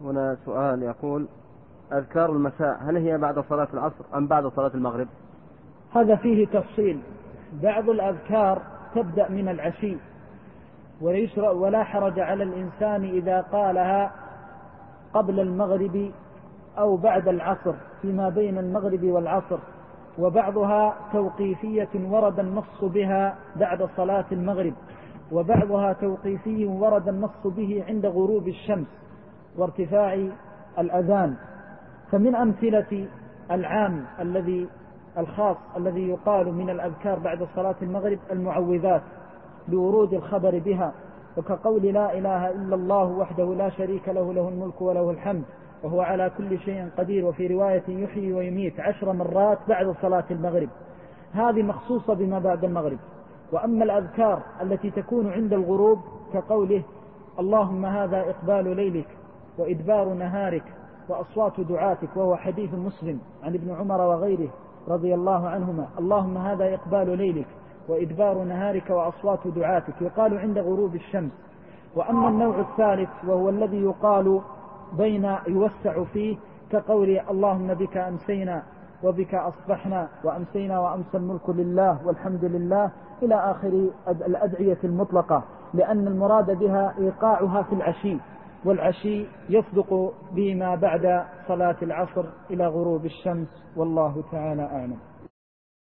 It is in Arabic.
هنا سؤال يقول: أذكار المساء هل هي بعد صلاة العصر أم بعد صلاة المغرب؟ هذا فيه تفصيل. بعض الأذكار تبدأ من العشي ولا حرج على الإنسان إذا قالها قبل المغرب أو بعد العصر فيما بين المغرب والعصر، وبعضها توقيفية ورد النص بها بعد صلاة المغرب، وبعضها توقيفي ورد النص به عند غروب الشمس وارتفاع الأذان. فمن أمثلة العام الخاص الذي يقال من الأذكار بعد صلاة المغرب المعوذات لورود الخبر بها، وكقول لا إله إلا الله وحده لا شريك له له الملك وله الحمد وهو على كل شيء قدير، وفي رواية يحيي ويميت 10 مرات بعد صلاة المغرب. هذه مخصوصة بما بعد المغرب. وأما الأذكار التي تكون عند الغروب كقوله اللهم هذا إقبال ليلك وإدبار نهارك وأصوات دعاتك، وهو حديث مسلم عن ابن عمر وغيره رضي الله عنهما، اللهم هذا إقبال ليلك وإدبار نهارك وأصوات دعاتك، يقال عند غروب الشمس. وأما النوع الثالث وهو الذي يقال يوسع فيه كقول اللهم بك أمسينا وبك أصبحنا وأمسينا وأمسى الملك لله والحمد لله إلى آخر الأدعية المطلقة، لأن المراد بها إيقاعها في العشي، والعشي يصدق بما بعد صلاة العصر إلى غروب الشمس، والله تعالى أعلم.